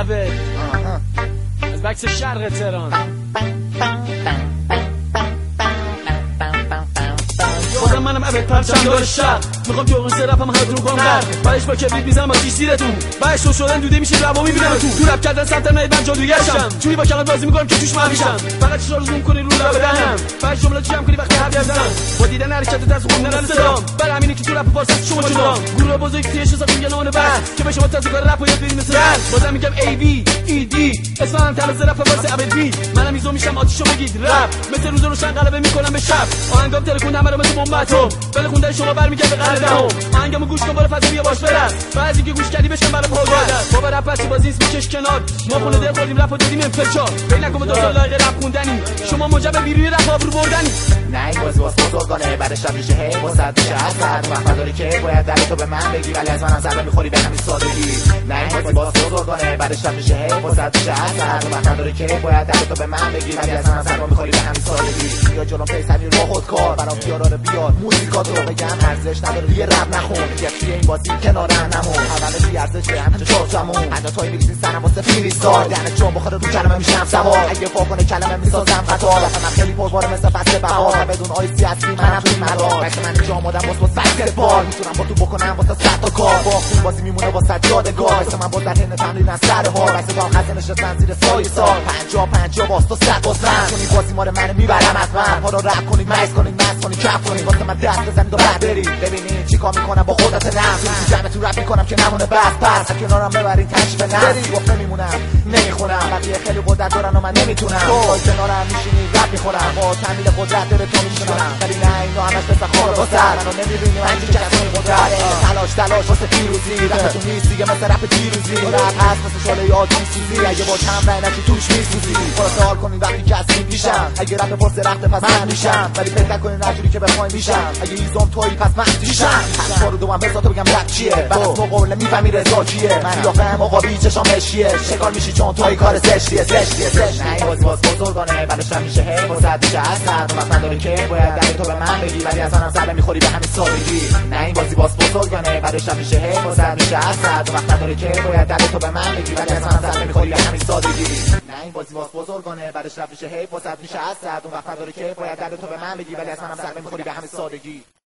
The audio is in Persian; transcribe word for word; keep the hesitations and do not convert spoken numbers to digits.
اوه از بکس شرق تهران بازم منم عبد پرچم دار شب میخوام که اون سه رپم هر رو کنم غرق بعدش با کبریت میزنم با شیش زیرتون بعدش تو شدن دوده میشه ربا میبینم تو تو رپ کردن سمت نهید من جادوگرشم چوری با کلام بازی میکنم که توش مهمیشم فقط چشا رو زوم کنی رو لب دهنم بعد جمله جمع کنی وقتی حرف بزنم با دیدن حرکت دست خوندن صدام برای همینه که تو رپ فارسی شما شدم گروه بزرگ تیش حساب میگن بعد که به شما تازه کار رپ و یاد بدین مثل بازم میگم ای بی ای دی اسم من طرز رپ واسه ابدی منم میزو میشم آتیشو بگید رپ مثل روز روشن غلبه میکنم به شب آهنگام تلکون همه رو مثل بمباتم ولی خوندن شما برمیگرد به قلب دهم آهنگمو گوش کن برو فضا بیا باش برس بعضی که گوش کردی بشن برام پاگرد بابا رپ بچه بازی اسم کش کنار ما خونه دل خوردیم رپ و دادیم انفجار بین نکن دو سال لایق رپ خوندنی شما موجب بیروی رپ آبرو بردنی نه این بازی واسه بزرگانه بعدش رپ میشه هی واسه میشه حسد وقت داری که باید در تو به من بگی ولی از منم ضربه میخوری به همین سادگی نه این بازی واسه بزرگانه بعدش رپ میشه هی واسه میشه حسد وقت داری که باید در تو به من بگی ولی از منم ضربه میخوری به همین سادگی یا جلوم پیسنی رو خودکار برام بیارا رو بیار موزیکاتو رو بگم ارزش نداره یه رپ نخون یکی این بازی کنار هممون اولش بی ارزشه همینجا چورتمون حتی توی میریزین سرم واسه فریستار دهن جون بخوره رو کلمه میشم سوار اگه فوق کنه کلمه میسازم قطار اصلا خیلی پرباره مثل فصل بهار بدون آیسی اصلی منم توی مدار وقتی من اینجا آمادم واسه بسکتبال میتونم با تو بکنم واسه صد تا کار با خون بازی میمونه واسه یادگار واسه من با ذهن تمرین از سر ها واسه دام خسته نشستن زیر سایه سال پنجاه پنجاه واسه صد واسه چون این بازی مال منه میبرم از من ها رو رپ کنید مکس کنید مکس کنید کف کنید واسه من دست بزنید و بعد برید ببینید چیکار میکنم با خودت نفس تو جمع تو رپ میکنم که نمونه بس پس از کنارم ببرین تشریف نفس گفته میمونم نمیخونم بقیه خیلی قدرت دارن و من نمیتونم تو کنارم میشینی رپ میخورم با تمثیل قدرت داره تو میشونم ولی نه اینو همش مثل خور با سر منو نمیبینی من که کسی قدرت تلاش تلاش واسه پیروزی رپتون نیست دیگه مثل رپ دیروزی رپ هست مثل شعله یادی سوزی اگه با کم رای نکی توش میسوزی خلاص کنید وقتی کسی میشم اگه رپ پرس رخت پس من میشم ولی فکر نکنین هر جوری که بخوای میشم اگه ایزم تویی پس من میشم پس رو دوام بزا تو بگم رپ چیه بعد از مقابله میفهمی رضا کیه من یا فهم آقا بی چشام مشیه شکار میشی چون توی کار زشتیه زشتیه زشت نه این بازی واسه بزرگانه بعدش هم میشه هی واسه میشه اصلا وقت نداره که باید در تو به من بگی ولی از منم ضربه میخوری به همین سادگی نه این بازی واسه بزرگانه بعدش هم میشه هی واسه میشه اصلا وقت نداره که باید در تو به من بگی ولی از منم ضربه میخوری به همین سادگی نه این بازی واسه بزرگانه بعدش هم میشه هی واسه میشه اصلا وقت نداره که باید در تو به من بگی ولی از منم ضربه میخوری به همین سادگی